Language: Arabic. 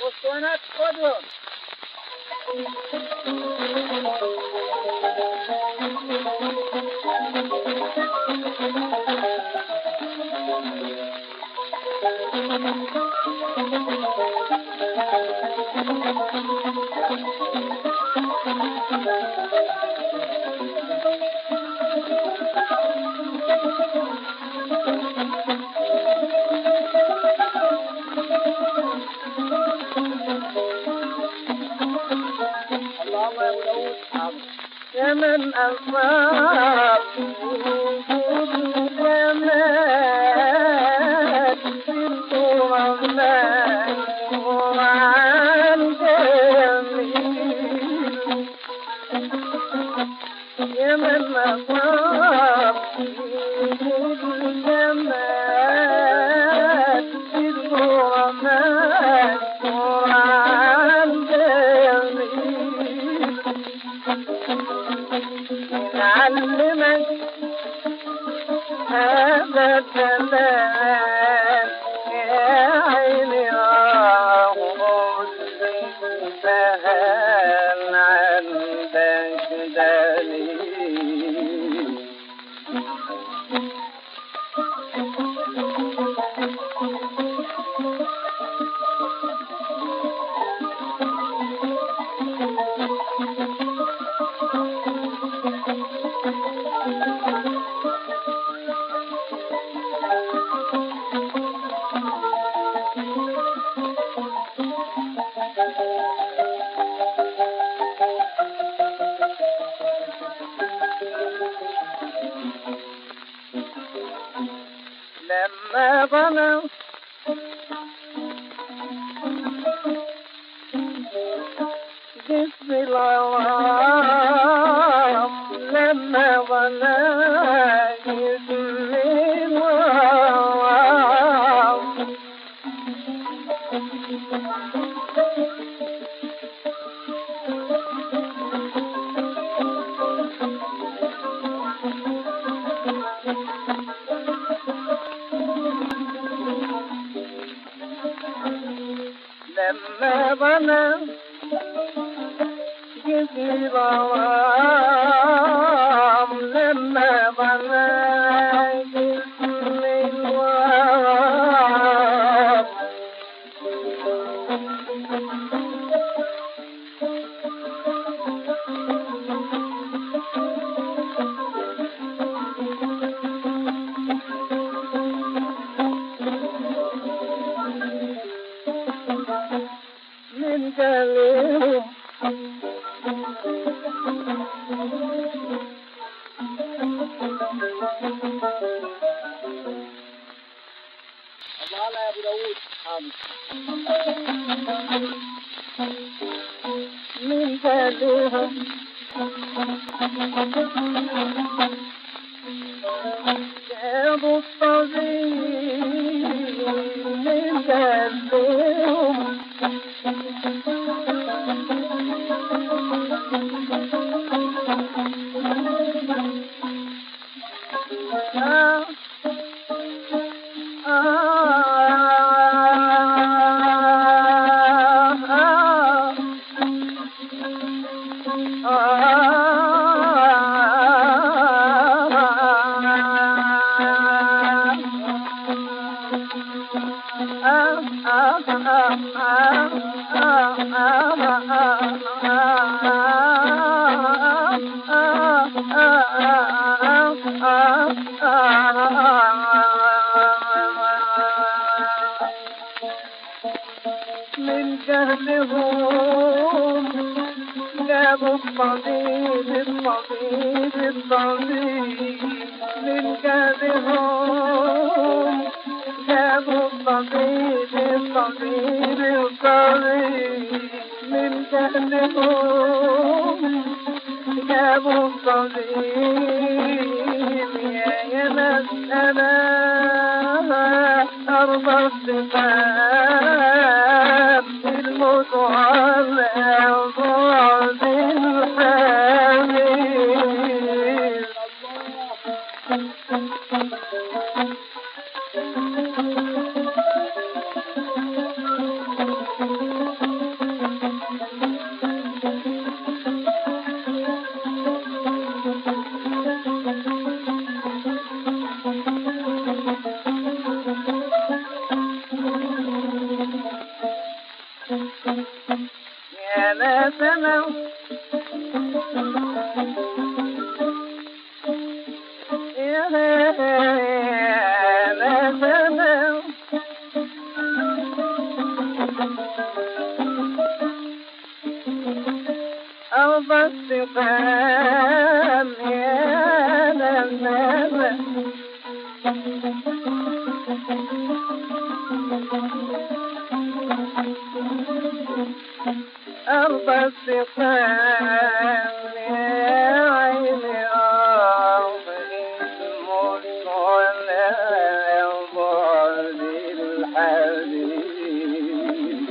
الأسطوانات خذهم. يا من أصاب الجمال بالقرآن قرآن جميل. يا من أصاب الجمال بالقرآن قرآن جميل. نعلمك هذا الكلام يا عيني سهل عندك دليل. لما ظنوا جسم العوام، لما ظنوا جسم العوام، لما ظنوا جسم العوام، لما ظنوا جسم العوام، من كلهم الله لا يا ابو داوود من كلهم جابوا الطبيب من كلهم من جهلهم جابوا الطبيب الطبيب الطبيب، من جهلهم جابوا الطبيب الطبيب الطبيب، من جهلهم جابوا الطبيب. يا ناس أنا أرضى الصفات الموت على بعد الحبيب. يا لا سلام يا لا سلام أرض السقام يا لا سلام أرض السقام يا عيني أرض الموت ولا يرضى الحبيب